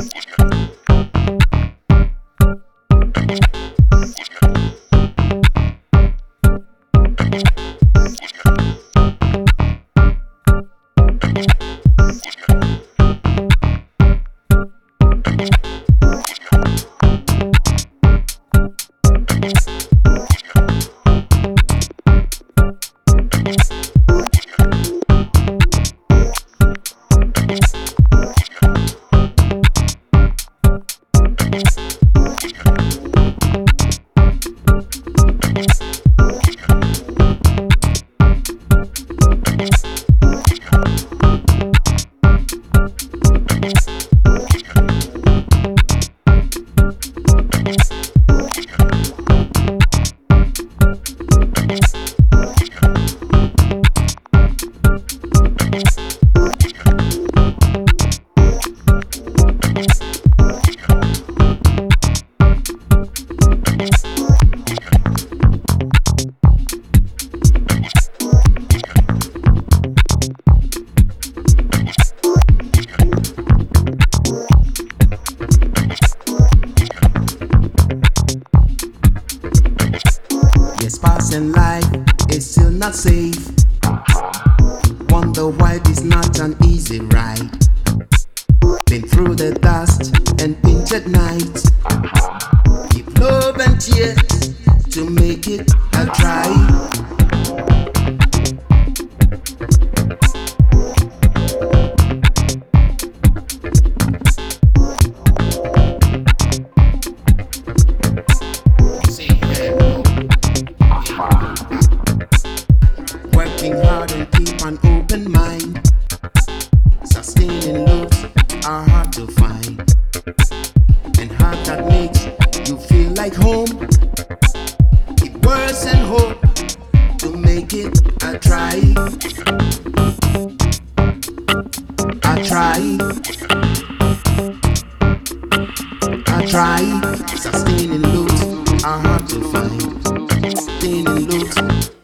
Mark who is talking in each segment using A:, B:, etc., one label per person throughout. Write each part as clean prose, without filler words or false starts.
A: Yes, passing life is still not safe. Wonder why this not an easy ride. Been through the dust and painted nights. Give love and tears to make it a try. Working hard and keep an open mind. Sustaining looks are hard to find, and heart that makes you feel like home. Keep words and hope to make it a try. I try. Sustaining looks are hard to find. Sustaining looks.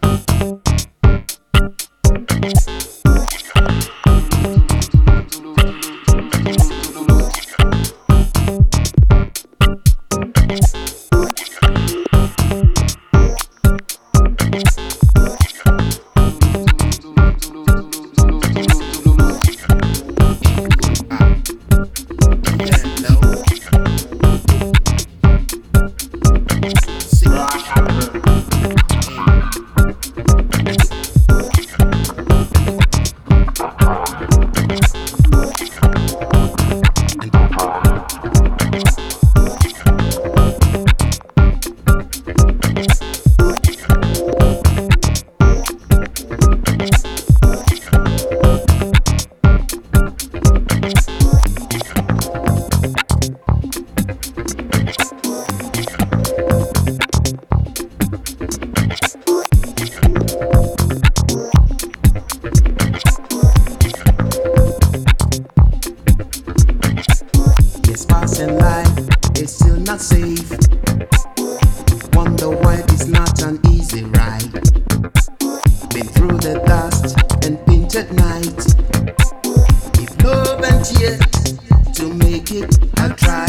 A: Passing life is still not safe. Wonder why it's not an easy ride. Been through the dust and painted nights. Give love and tears to make it a try.